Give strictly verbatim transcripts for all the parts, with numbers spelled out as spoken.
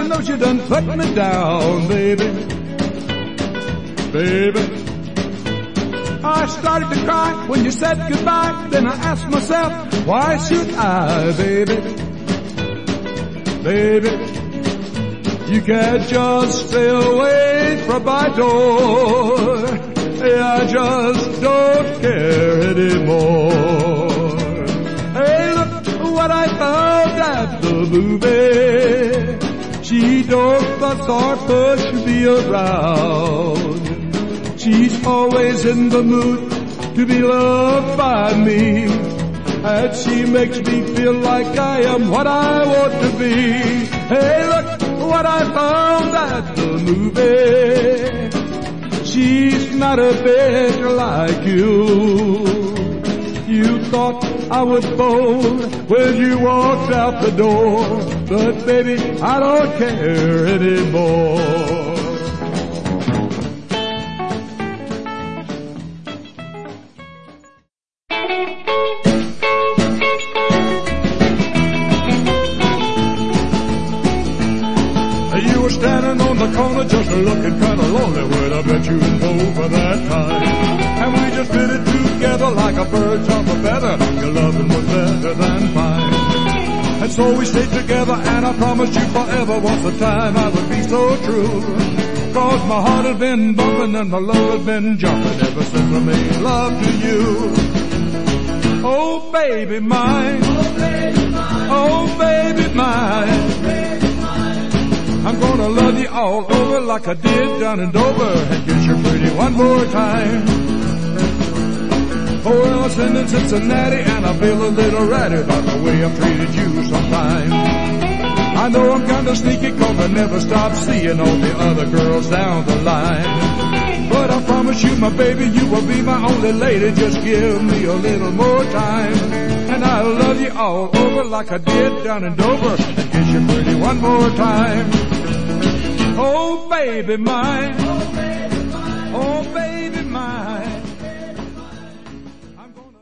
heaven knows you done put me down, baby. Baby. I started to cry when you said goodbye. Then I asked myself, why should I, baby? Baby, you can't just stay away from my door. Hey, I just don't care anymore. Hey, look what I found at the movie. She don't fuss or push me around. She's always in the mood to be loved by me, and she makes me feel like I am what I want to be. Hey, look what I found at the movie. She's not a bit like you. You thought I was bold when you walked out the door, but baby, I don't care anymore. Corner just looking kinda lonely when I met you over that time. And we just did it together like a bird off a feather. Your loving was better than mine. And so we stayed together and I promised you forever once the time I would be so true. Cause my heart had been bumping and my love had been jumping ever since I made love to you. Oh baby mine, oh baby mine. I'm gonna love you all over like I did down in Dover and kiss you pretty one more time. Oh, well, I'm sitting in Cincinnati and I feel a little ratty about the way I've treated you sometimes. I know I'm kinda sneaky cause I never stop seeing all the other girls down the line. But I promise you, my baby, you will be my only lady. Just give me a little more time. And I'll love you all over like I did down in Dover and kiss you pretty one more time. Oh baby mine, oh baby mine, oh baby mine. I'm gonna...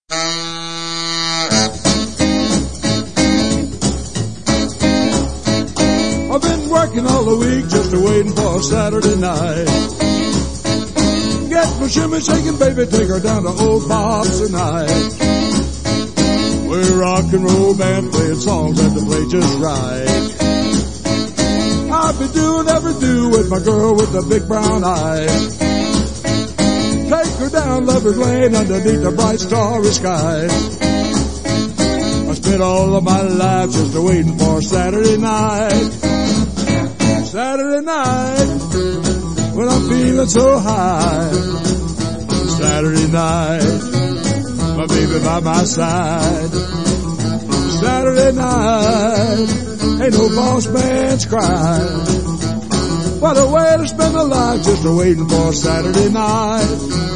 I've been working all the week just waiting for a Saturday night. Get my shimmy shaking, baby, take her down to old Bob's tonight. We're rock and roll band playing songs that the play just right. I'll be doing every do with my girl with the big brown eyes. Take her down Lover's Lane underneath the bright starry skies. I spent all of my life just waiting for Saturday night. Saturday night, when I'm feeling so high. Saturday night, my baby by my side. Saturday night, ain't no boss man's cry. What a way to spend a life just waiting for Saturday night.